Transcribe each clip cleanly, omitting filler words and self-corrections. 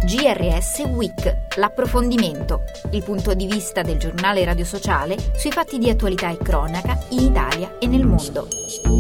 GRS Week, l'approfondimento, il punto di vista del giornale Radio Sociale sui fatti di attualità e cronaca in Italia e nel mondo.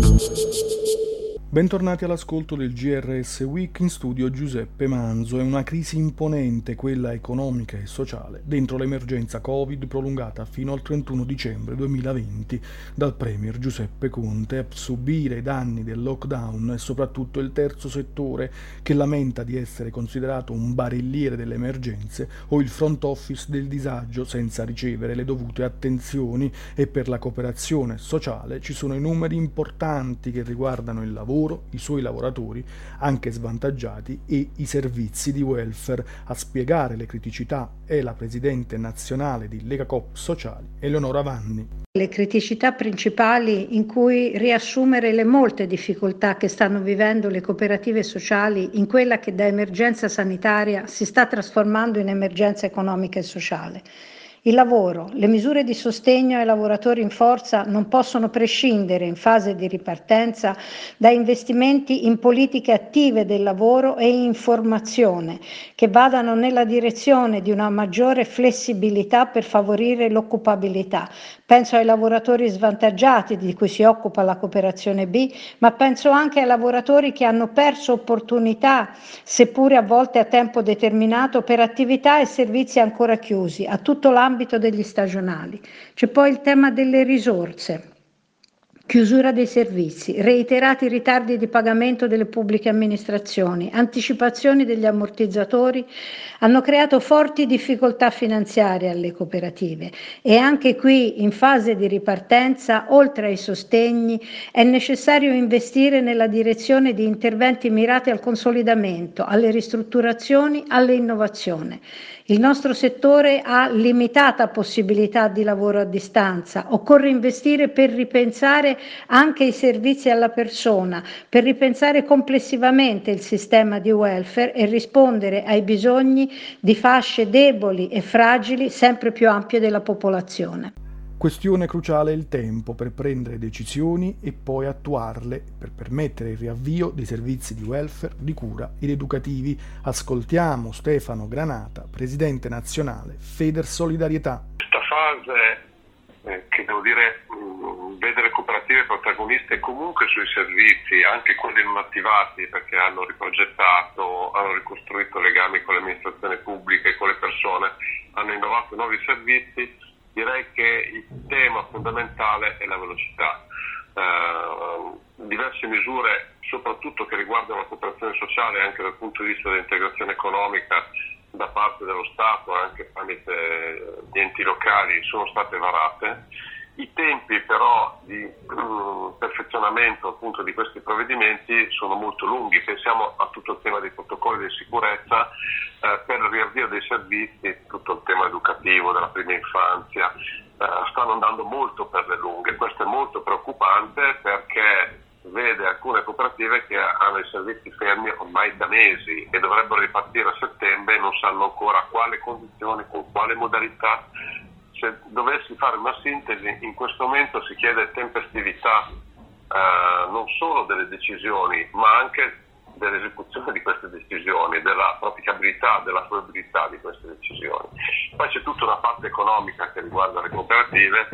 Bentornati all'ascolto del GRS Week, in studio Giuseppe Manzo. È una crisi imponente, quella economica e sociale, dentro l'emergenza Covid prolungata fino al 31 dicembre 2020 dal Premier Giuseppe Conte. A subire i danni del lockdown e soprattutto il terzo settore, che lamenta di essere considerato un barelliere delle emergenze o il front office del disagio senza ricevere le dovute attenzioni. E per la cooperazione sociale ci sono i numeri importanti che riguardano il lavoro, i suoi lavoratori, anche svantaggiati, e i servizi di welfare. A spiegare le criticità è la presidente nazionale di Legacoop Sociali, Eleonora Vanni. Le criticità principali in cui riassumere le molte difficoltà che stanno vivendo le cooperative sociali in quella che da emergenza sanitaria si sta trasformando in emergenza economica e sociale. Il lavoro, le misure di sostegno ai lavoratori in forza non possono prescindere in fase di ripartenza da investimenti in politiche attive del lavoro e in formazione che vadano nella direzione di una maggiore flessibilità per favorire l'occupabilità. Penso ai lavoratori svantaggiati di cui si occupa la cooperazione B, ma penso anche ai lavoratori che hanno perso opportunità, seppure a volte a tempo determinato, per attività e servizi ancora chiusi, a tutto l'ambito degli stagionali. C'è poi il tema delle risorse. Chiusura dei servizi, reiterati ritardi di pagamento delle pubbliche amministrazioni, anticipazioni degli ammortizzatori hanno creato forti difficoltà finanziarie alle cooperative e anche qui in fase di ripartenza, oltre ai sostegni, è necessario investire nella direzione di interventi mirati al consolidamento, alle ristrutturazioni, all'innovazione. Il nostro settore ha limitata possibilità di lavoro a distanza, occorre investire per ripensare anche i servizi alla persona, per ripensare complessivamente il sistema di welfare e rispondere ai bisogni di fasce deboli e fragili sempre più ampie della popolazione. Questione cruciale è il tempo per prendere decisioni e poi attuarle per permettere il riavvio dei servizi di welfare, di cura ed educativi. Ascoltiamo Stefano Granata, presidente nazionale Federsolidarietà. Questa fase che devo dire vede le cooperative protagoniste comunque sui servizi, anche quelli non attivati perché hanno riprogettato, hanno ricostruito legami con le amministrazioni pubbliche, con le persone, hanno innovato nuovi servizi. Direi che il tema fondamentale è la velocità. Diverse misure, soprattutto che riguardano la cooperazione sociale anche dal punto di vista dell'integrazione economica da parte dello Stato, anche tramite gli enti locali, sono state varate. I tempi però di perfezionamento appunto di questi provvedimenti sono molto lunghi. Pensiamo a tutto il tema dei protocolli di sicurezza per il riavvio dei servizi, tutto il tema educativo della prima infanzia, stanno andando molto per le lunghe. Questo è molto preoccupante perché vede alcune cooperative che hanno i servizi fermi ormai da mesi e dovrebbero ripartire a settembre e non sanno ancora quale condizioni, con quale modalità. Se dovessi fare una sintesi, in questo momento si chiede tempestività non solo delle decisioni, ma anche dell'esecuzione di queste decisioni, della praticabilità, della fruibilità di queste decisioni. Poi c'è tutta una parte economica che riguarda le cooperative,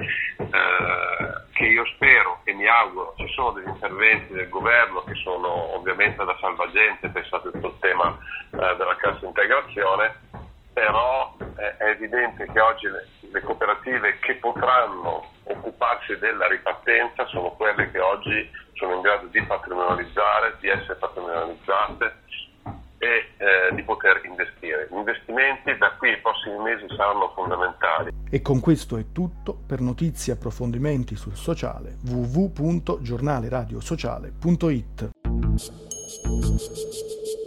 che io spero e mi auguro. Ci sono degli interventi del governo che sono ovviamente da salvagente, pensate a tutto il tema della cassa integrazione, però è evidente che oggi le cooperative che potranno occuparsi della ripartenza sono quelle che oggi sono in grado di patrimonializzare, di essere patrimonializzate e di poter investire. Gli investimenti da qui ai prossimi mesi saranno fondamentali. E con questo è tutto. Per notizie e approfondimenti sul sociale www.giornaleradiosociale.it.